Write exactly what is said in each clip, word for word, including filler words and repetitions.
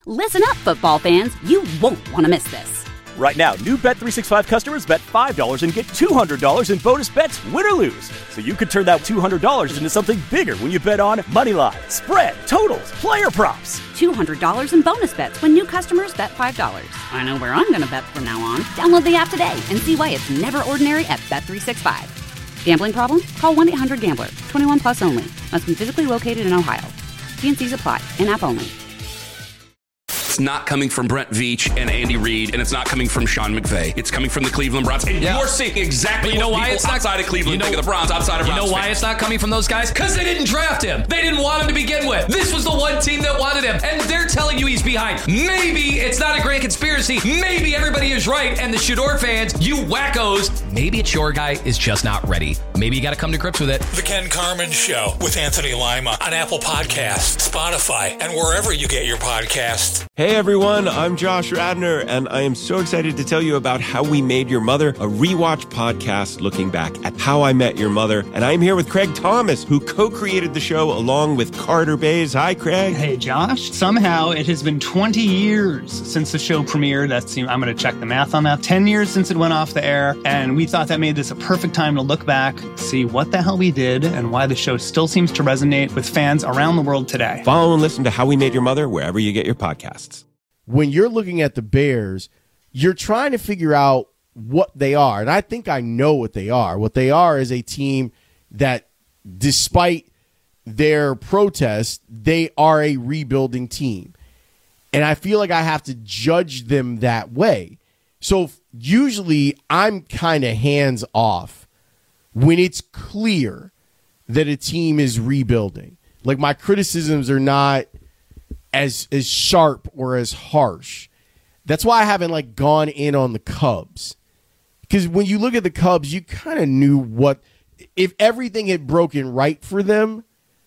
Listen up, football fans. You won't want to miss this. Right now, new Bet three sixty-five customers bet five dollars and get two hundred dollars in bonus bets, win or lose. So you could turn that two hundred dollars into something bigger when you bet on money line, spread, totals, player props. two hundred dollars in bonus bets when new customers bet five dollars. I know where I'm going to bet from now on. Download the app today and see why it's never ordinary at Bet three sixty-five. Gambling problem? Call one eight hundred gambler. twenty-one plus only. Must be physically located in Ohio. T and C's apply. In-app only. It's not coming from Brent Veach and Andy Reid, and it's not coming from Sean McVay. It's coming from the Cleveland Browns. And yeah. you're seeing exactly you know what why people it's not, outside of Cleveland you know, think of the Browns, outside of You Browns know why fans. it's not coming from those guys? Because they didn't draft him. They didn't want him to begin with. This was the one team that wanted him, and they're telling you he's behind. Maybe it's not a grand conspiracy. Maybe everybody is right, and the Shador fans, you wackos, maybe it's your guy is just not ready. Maybe you got to come to grips with it. The Ken Carman Show with Anthony Lima on Apple Podcasts, Spotify, and wherever you get your podcasts. Hey everyone, I'm Josh Radner, and I am so excited to tell you about How We Made Your Mother, a rewatch podcast looking back at How I Met Your Mother. And I'm here with Craig Thomas, who co-created the show along with Carter Bays. Hi, Craig. Hey, Josh. Somehow it has been twenty years since the show premiered. That's, I'm going to check the math on that. ten years since it went off the air, and we thought that made this a perfect time to look back, see what the hell we did, and why the show still seems to resonate with fans around the world today. Follow and listen to How We Made Your Mother wherever you get your podcasts. When you're looking at the Bears, you're trying to figure out what they are. And I think I know what they are. What they are is a team that, despite their protests, they are a rebuilding team. And I feel like I have to judge them that way. So usually I'm kind of hands off when it's clear that a team is rebuilding. Like, my criticisms are not as as sharp or as harsh. That's why I haven't like gone in on the Cubs. Because when you look at the Cubs, you kind of knew what, if everything had broken right for them,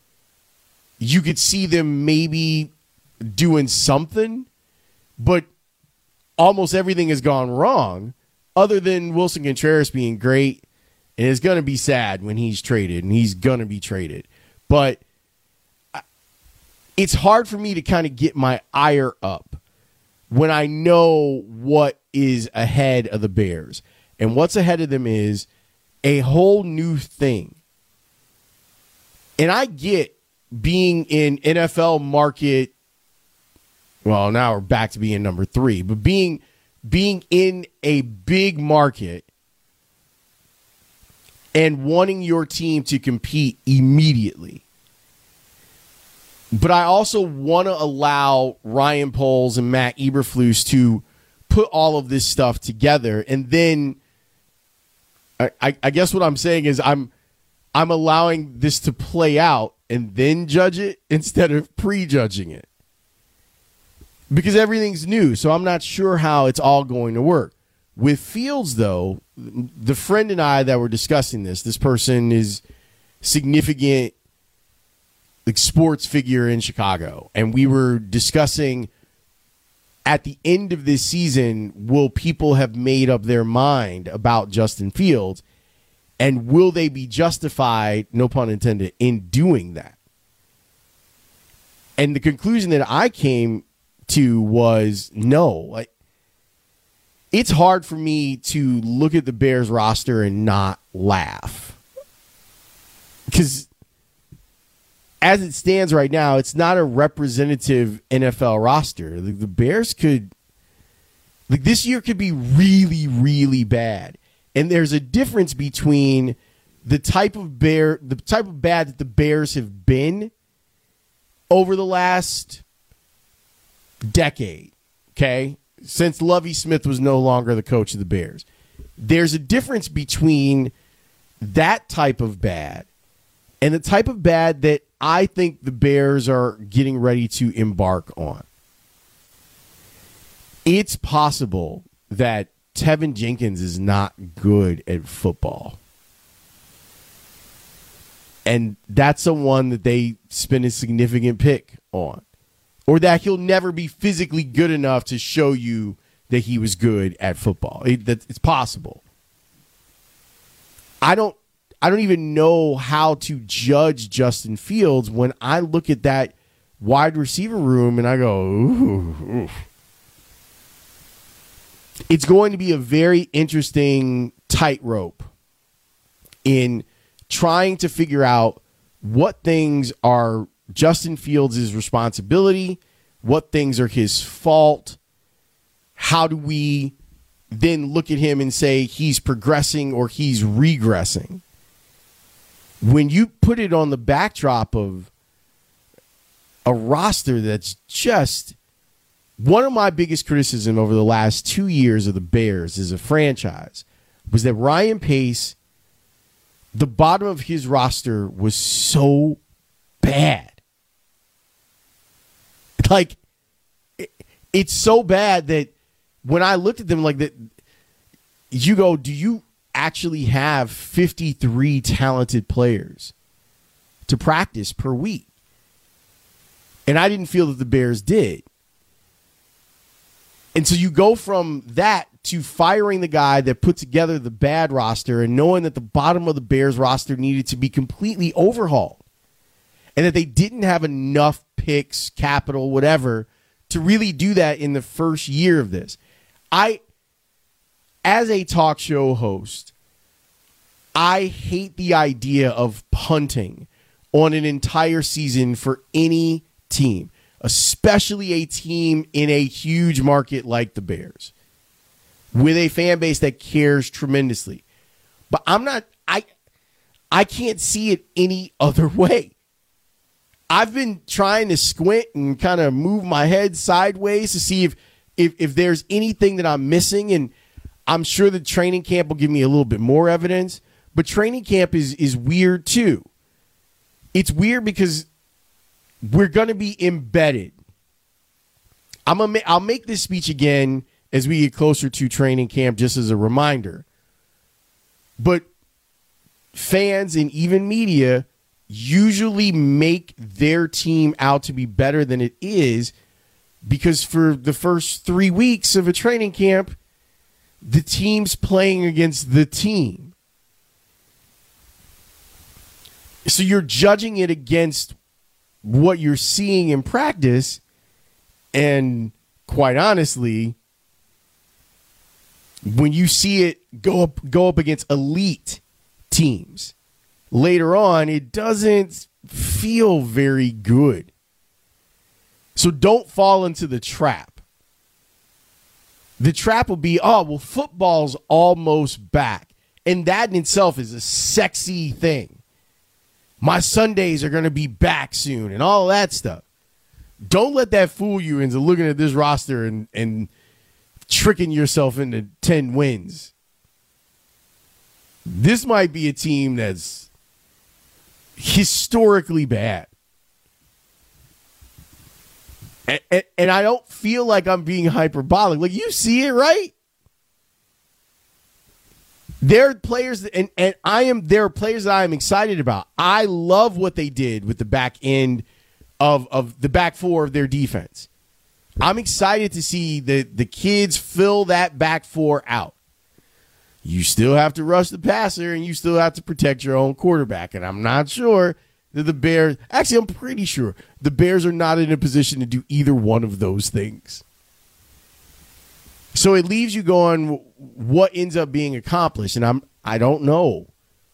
you could see them maybe doing something, but almost everything has gone wrong other than Wilson Contreras being great, and it's going to be sad when he's traded, and he's going to be traded. But it's hard for me to kind of get my ire up when I know what is ahead of the Bears. And what's ahead of them is a whole new thing. And I get being in N F L market, well, now we're back to being number three, but being being in a big market and wanting your team to compete immediately. But I also want to allow Ryan Poles and Matt Eberflus to put all of this stuff together. And then I, I, I guess what I'm saying is I'm I'm allowing this to play out and then judge it instead of prejudging it. Because everything's new, so I'm not sure how it's all going to work. With Fields, though, the friend and I that were discussing this, this person is significant like sports figure in Chicago, and we were discussing at the end of this season, will people have made up their mind about Justin Fields, and will they be justified, no pun intended, in doing that? And the conclusion that I came to was no. Like, it's hard for me to look at the Bears roster and not laugh, because as it stands right now, it's not a representative N F L roster. The, the Bears could, like, this year could be really, really bad. And there's a difference between the type of bear, the type of bad that the Bears have been over the last decade, okay? Since Lovie Smith was no longer the coach of the Bears. There's a difference between that type of bad and the type of bad that I think the Bears are getting ready to embark on. It's possible that Tevin Jenkins is not good at football. And that's someone that they spend a significant pick on. Or that he'll never be physically good enough to show you that he was good at football. It, that, it's possible. I don't I don't even know how to judge Justin Fields when I look at that wide receiver room, and I go, ooh, ooh. It's going to be a very interesting tightrope in trying to figure out what things are Justin Fields' responsibility, what things are his fault. How do we then look at him and say he's progressing or he's regressing? When you put it on the backdrop of a roster that's just one of my biggest criticism over the last two years of the Bears as a franchise was that Ryan Pace, the bottom of his roster was so bad. Like, it, it's so bad that when I looked at them like that, you go, do you actually have fifty-three talented players to practice per week? And I didn't feel that the Bears did. And so you go from that to firing the guy that put together the bad roster and knowing that the bottom of the Bears roster needed to be completely overhauled and that they didn't have enough picks, capital, whatever, to really do that in the first year of this. I, as a talk show host, I hate the idea of punting on an entire season for any team, especially a team in a huge market like the Bears, with a fan base that cares tremendously. But I'm not, I, I can't see it any other way. I've been trying to squint and kind of move my head sideways to see if, if, if there's anything that I'm missing. And I'm sure that training camp will give me a little bit more evidence, but training camp is, is weird too. It's weird because we're going to be embedded. I'm gonna ma- I'll make this speech again as we get closer to training camp, just as a reminder. But fans and even media usually make their team out to be better than it is because for the first three weeks of a training camp, the team's playing against the team. So you're judging it against what you're seeing in practice, and quite honestly, when you see it go up go up against elite teams later on, it doesn't feel very good. So don't fall into the trap. The trap will be, oh, well, football's almost back, and that in itself is a sexy thing. My Sundays are going to be back soon and all that stuff. Don't let that fool you into looking at this roster and, and tricking yourself into ten wins. This might be a team that's historically bad. And, and, and I don't feel like I'm being hyperbolic. Like, you see it, right? There are players, that, and, and I am there are players that I am excited about. I love what they did with the back end of, of the back four of their defense. I'm excited to see the, the kids fill that back four out. You still have to rush the passer, and you still have to protect your own quarterback. And I'm not sure that the Bears, actually, I'm pretty sure the Bears are not in a position to do either one of those things. So it leaves you going, what ends up being accomplished? And I'm, I don't know.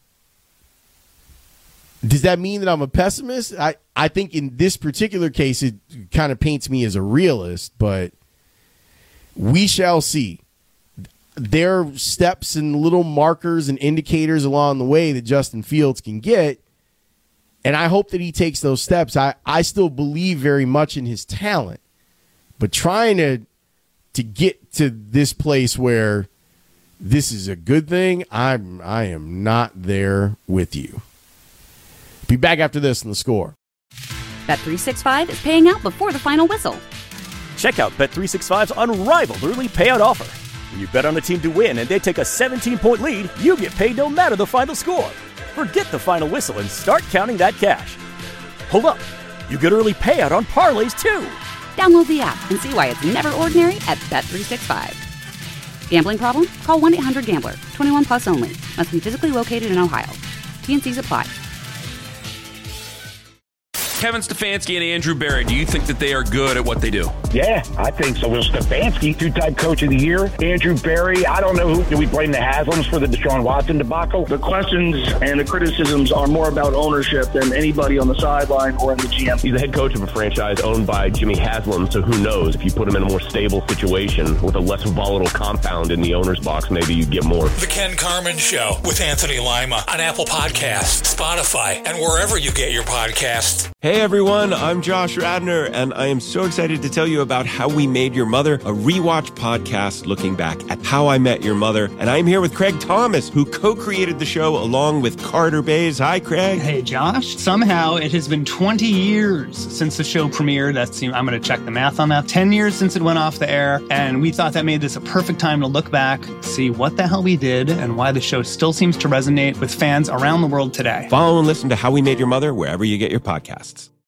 Does that mean that I'm a pessimist? I, I think in this particular case, it kind of paints me as a realist, but we shall see. There are steps and little markers and indicators along the way that Justin Fields can get, and I hope that he takes those steps. I, I still believe very much in his talent, but trying to to get to this place where this is a good thing, I'm I am not there with you. Be back after this on The Score. Bet three sixty-five is paying out before the final whistle. Check out Bet three sixty-five's unrivaled early payout offer. When you bet on a team to win and they take a seventeen-point lead, you get paid no matter the final score. Forget the final whistle and start counting that cash. Hold up. You get early payout on parlays, too. Download the app and see why it's never ordinary at Bet three sixty-five. Gambling problem? Call one eight hundred gambler. twenty-one plus only. Must be physically located in Ohio. T and C's apply. Kevin Stefanski and Andrew Berry, do you think that they are good at what they do? Yeah, I think so. Well, Stefanski, two-time coach of the year. Andrew Berry, I don't know who. Do we blame the Haslams for the Deshaun Watson debacle? The questions and the criticisms are more about ownership than anybody on the sideline or in the G M. He's the head coach of a franchise owned by Jimmy Haslam, so who knows? If you put him in a more stable situation with a less volatile compound in the owner's box, maybe you get more. The Ken Carman Show with Anthony Lima on Apple Podcasts, Spotify, and wherever you get your podcasts. Hey everyone, I'm Josh Radnor, and I am so excited to tell you about How We Made Your Mother, a rewatch podcast looking back at How I Met Your Mother. And I'm here with Craig Thomas, who co-created the show along with Carter Bays. Hi, Craig. Hey, Josh. Somehow it has been twenty years since the show premiered. That's, I'm going to check the math on that. ten years since it went off the air, and we thought that made this a perfect time to look back, see what the hell we did, and why the show still seems to resonate with fans around the world today. Follow and listen to How We Made Your Mother wherever you get your podcasts.